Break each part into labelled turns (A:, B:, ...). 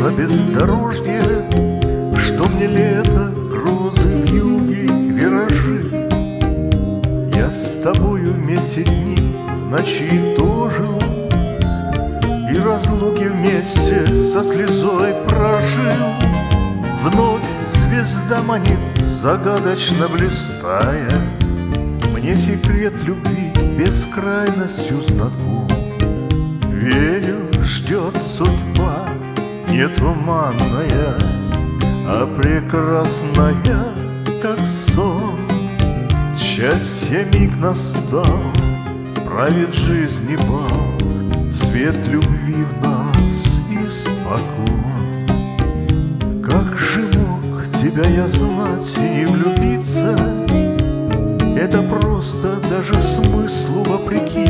A: на бездорожье, что мне лето, грозы, вьюги, виражи. Я с тобою вместе дни в ночи дожил, и разлуки вместе со слезой прожил. Вновь звезда манит, загадочно блистая, мне секрет любви бескрайностью знаком. Верю, ждет судьба не туманная, а прекрасная, как сон. Счастье миг настал, правит жизни бал, свет любви в нас испокон. Как же мог тебя я знать и не влюбиться? Это просто даже смыслу вопреки.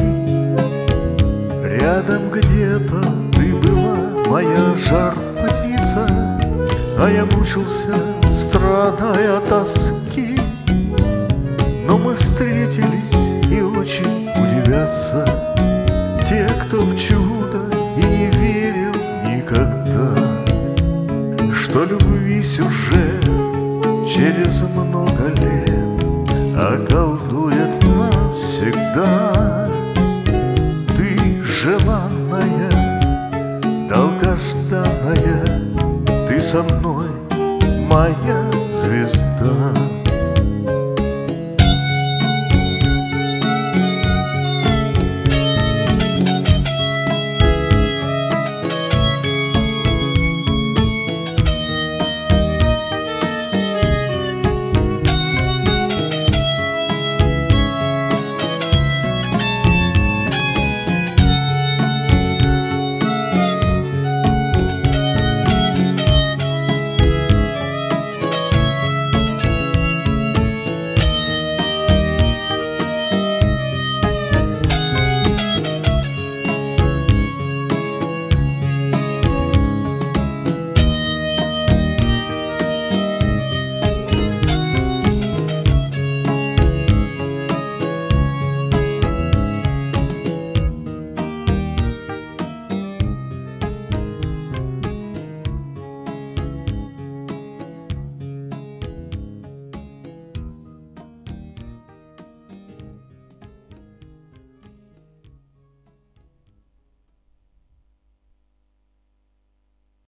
A: Рядом где-то ты была, моя жар-птица, а я мучился, страдая от тоски. Но мы встретились, и очень удивятся те, кто в чудо и не верил никогда, что любви сюжет через много лет околдует навсегда. Ты желанная, долгожданная, ты со мной, моя звезда.